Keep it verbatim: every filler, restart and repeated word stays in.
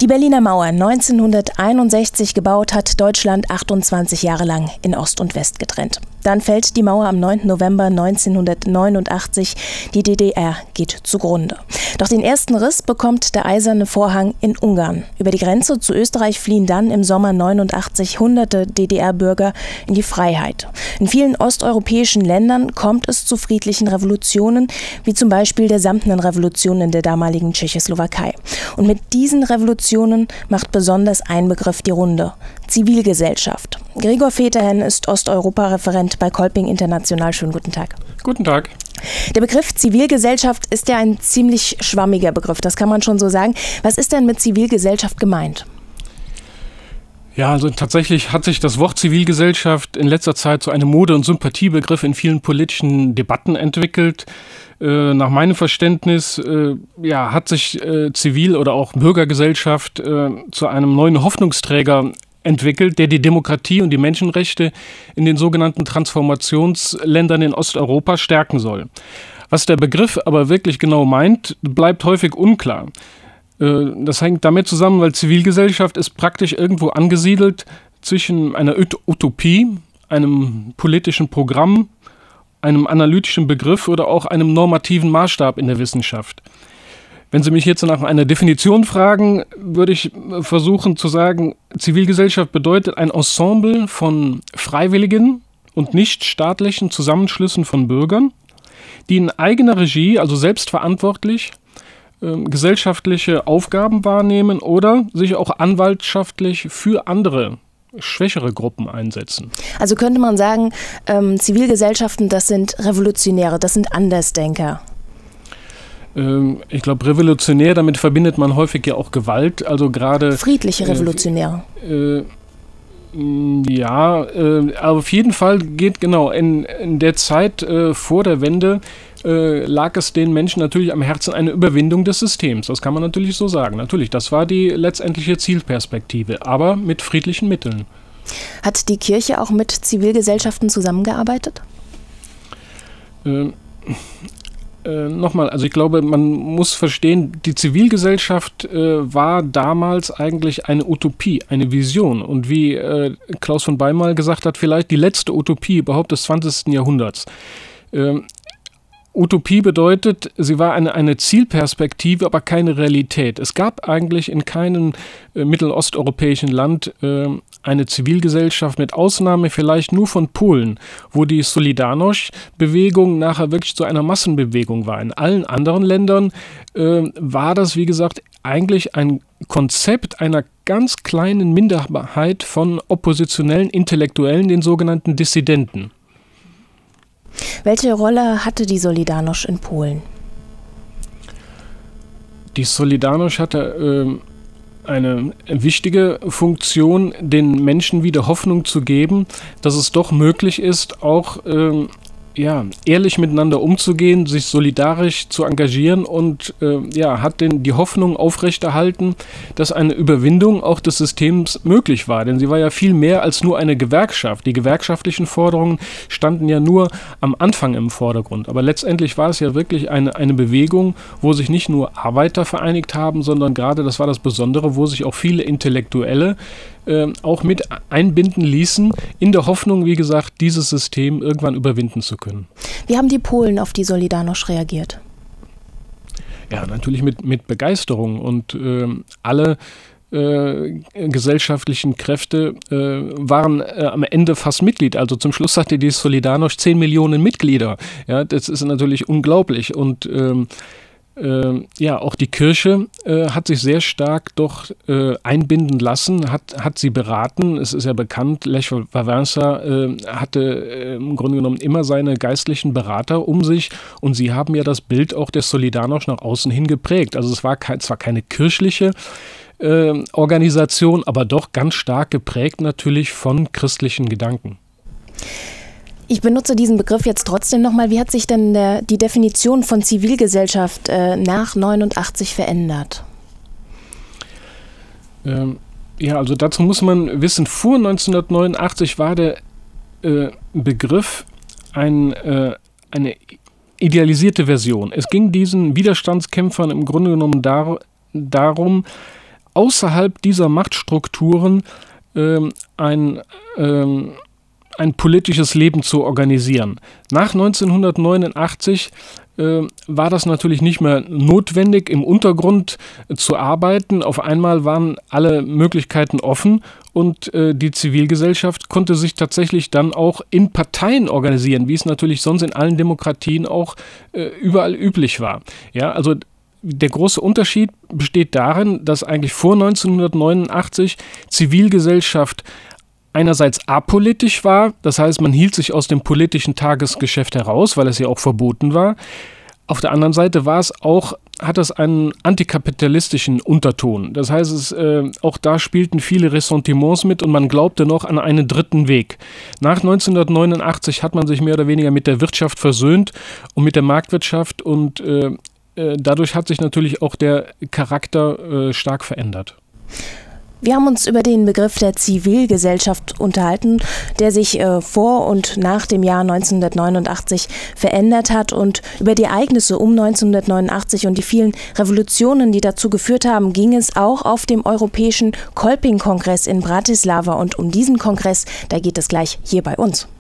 Die Berliner Mauer, neunzehnhunderteinundsechzig gebaut, hat Deutschland achtundzwanzig Jahre lang in Ost und West getrennt. Dann fällt die Mauer am neunten November neunzehnhundertneunundachtzig. Die D D R geht zugrunde. Doch den ersten Riss bekommt der Eiserne Vorhang in Ungarn. Über die Grenze zu Österreich fliehen dann im Sommer neunundachtzig hunderte D D R-Bürger in die Freiheit. In vielen osteuropäischen Ländern kommt es zu friedlichen Revolutionen, wie zum Beispiel der Samtenen Revolution in der damaligen Tschechoslowakei. Und mit diesen Revolutionen macht besonders ein Begriff die Runde: Zivilgesellschaft. Gregor Veterhen ist Osteuropa-Referent bei Kolping International. Schönen guten Tag. Guten Tag. Der Begriff Zivilgesellschaft ist ja ein ziemlich schwammiger Begriff, das kann man schon so sagen. Was ist denn mit Zivilgesellschaft gemeint? Ja, also tatsächlich hat sich das Wort Zivilgesellschaft in letzter Zeit zu einem Mode- und Sympathiebegriff in vielen politischen Debatten entwickelt. Äh, nach meinem Verständnis äh, ja, hat sich äh, Zivil- oder auch Bürgergesellschaft äh, zu einem neuen Hoffnungsträger entwickelt, der die Demokratie und die Menschenrechte in den sogenannten Transformationsländern in Osteuropa stärken soll. Was der Begriff aber wirklich genau meint, bleibt häufig unklar. Das hängt damit zusammen, weil Zivilgesellschaft ist praktisch irgendwo angesiedelt zwischen einer Utopie, einem politischen Programm, einem analytischen Begriff oder auch einem normativen Maßstab in der Wissenschaft. Wenn Sie mich jetzt nach einer Definition fragen, würde ich versuchen zu sagen, Zivilgesellschaft bedeutet ein Ensemble von freiwilligen und nichtstaatlichen Zusammenschlüssen von Bürgern, die in eigener Regie, also selbstverantwortlich, äh, gesellschaftliche Aufgaben wahrnehmen oder sich auch anwaltschaftlich für andere schwächere Gruppen einsetzen. Also könnte man sagen, ähm, Zivilgesellschaften, das sind Revolutionäre, das sind Andersdenker. Ich glaube, revolutionär, damit verbindet man häufig ja auch Gewalt, also gerade... Friedliche Revolutionäre. Äh, äh, ja, äh, aber auf jeden Fall geht genau, in, in der Zeit äh, vor der Wende äh, lag es den Menschen natürlich am Herzen eine Überwindung des Systems. Das kann man natürlich so sagen. Natürlich, das war die letztendliche Zielperspektive, aber mit friedlichen Mitteln. Hat die Kirche auch mit Zivilgesellschaften zusammengearbeitet? Äh, Äh, nochmal, also ich glaube, man muss verstehen, die Zivilgesellschaft äh, war damals eigentlich eine Utopie, eine Vision. Und wie äh, Klaus von Beimal gesagt hat, vielleicht die letzte Utopie überhaupt des zwanzigsten Jahrhunderts. Ähm, Utopie bedeutet, sie war eine, eine Zielperspektive, aber keine Realität. Es gab eigentlich in keinem äh, mittelosteuropäischen Land äh, eine Zivilgesellschaft, mit Ausnahme vielleicht nur von Polen, wo die Solidarność-Bewegung nachher wirklich zu einer Massenbewegung war. In allen anderen Ländern äh, war das, wie gesagt, eigentlich ein Konzept einer ganz kleinen Minderheit von oppositionellen Intellektuellen, den sogenannten Dissidenten. Welche Rolle hatte die Solidarność in Polen? Die Solidarność hatte äh, eine wichtige Funktion, den Menschen wieder Hoffnung zu geben, dass es doch möglich ist, auch äh, ja, ehrlich miteinander umzugehen, sich solidarisch zu engagieren und äh, ja, hat den, die Hoffnung aufrechterhalten, dass eine Überwindung auch des Systems möglich war. Denn sie war ja viel mehr als nur eine Gewerkschaft. Die gewerkschaftlichen Forderungen standen ja nur am Anfang im Vordergrund. Aber letztendlich war es ja wirklich eine, eine Bewegung, wo sich nicht nur Arbeiter vereinigt haben, sondern gerade, das war das Besondere, wo sich auch viele Intellektuelle äh, auch mit einbinden ließen, in der Hoffnung, wie gesagt, dieses System irgendwann überwinden zu können. Wie haben die Polen auf die Solidarność reagiert? Ja, natürlich mit, mit Begeisterung und äh, alle äh, gesellschaftlichen Kräfte äh, waren äh, am Ende fast Mitglied. Also zum Schluss hatte die Solidarność zehn Millionen Mitglieder. Ja, das ist natürlich unglaublich und ähm, Äh, ja, auch die Kirche äh, hat sich sehr stark doch äh, einbinden lassen, hat, hat sie beraten. Es ist ja bekannt, Lech Wałęsa äh, hatte äh, im Grunde genommen immer seine geistlichen Berater um sich und sie haben ja das Bild auch der Solidarność nach außen hin geprägt. Also es war kein, zwar keine kirchliche äh, Organisation, aber doch ganz stark geprägt natürlich von christlichen Gedanken. Ich benutze diesen Begriff jetzt trotzdem nochmal. Wie hat sich denn der, die Definition von Zivilgesellschaft äh, nach neunundachtzig verändert? Ähm, ja, also dazu muss man wissen, vor neunzehnhundertneunundachtzig war der äh, Begriff ein, äh, eine idealisierte Version. Es ging diesen Widerstandskämpfern im Grunde genommen dar, darum, außerhalb dieser Machtstrukturen ähm, ein, ähm, ein politisches Leben zu organisieren. Nach neunzehnhundertneunundachtzig äh, war das natürlich nicht mehr notwendig, im Untergrund äh, zu arbeiten. Auf einmal waren alle Möglichkeiten offen und äh, die Zivilgesellschaft konnte sich tatsächlich dann auch in Parteien organisieren, wie es natürlich sonst in allen Demokratien auch äh, überall üblich war. Ja, also der große Unterschied besteht darin, dass eigentlich vor neunzehnhundertneunundachtzig Zivilgesellschaft einerseits apolitisch war, das heißt, man hielt sich aus dem politischen Tagesgeschäft heraus, weil es ja auch verboten war. Auf der anderen Seite war es auch, hat es einen antikapitalistischen Unterton. Das heißt, es, äh, auch da spielten viele Ressentiments mit und man glaubte noch an einen dritten Weg. Nach neunzehnhundertneunundachtzig hat man sich mehr oder weniger mit der Wirtschaft versöhnt und mit der Marktwirtschaft und äh, äh, dadurch hat sich natürlich auch der Charakter äh, stark verändert. Wir haben uns über den Begriff der Zivilgesellschaft unterhalten, der sich äh, vor und nach dem Jahr neunzehnhundertneunundachtzig verändert hat, und über die Ereignisse um neunzehnhundertneunundachtzig und die vielen Revolutionen, die dazu geführt haben, ging es auch auf dem Europäischen Kolping-Kongress in Bratislava, und um diesen Kongress, da geht es gleich hier bei uns.